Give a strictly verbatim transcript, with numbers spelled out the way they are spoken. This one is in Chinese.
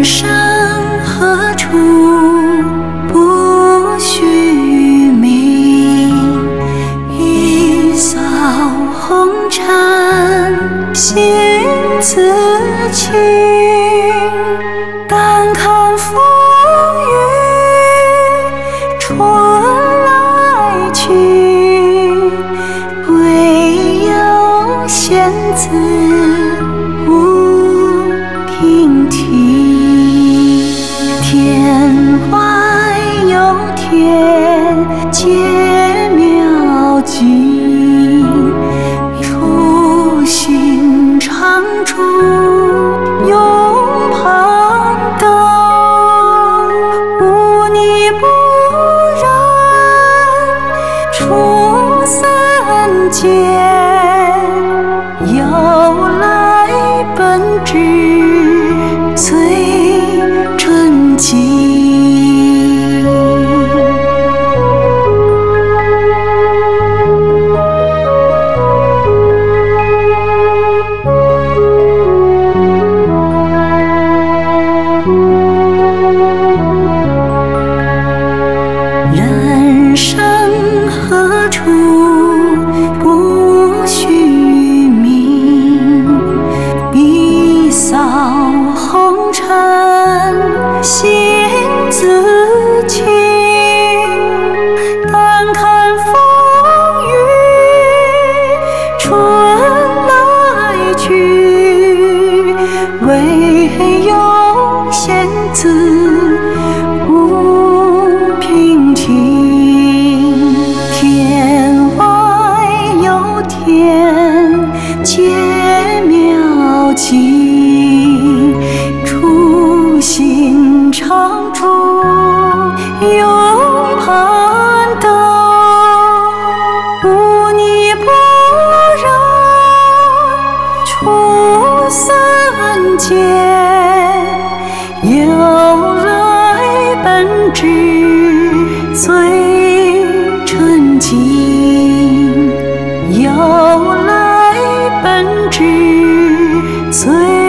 人生何处不须名？一扫红尘心自清。但看风雨春来去，唯有仙子无平替。天外有天，皆妙境。初心常驻永攀登，无你不染出三界。由来本质最纯净。人生何处不须名？一扫红尘心自清。但看风雨春来去，唯有仙子无平替。天外有天，皆妙境。初心常驻永攀登，无你不染出三界。由来本质最纯净，由来本质最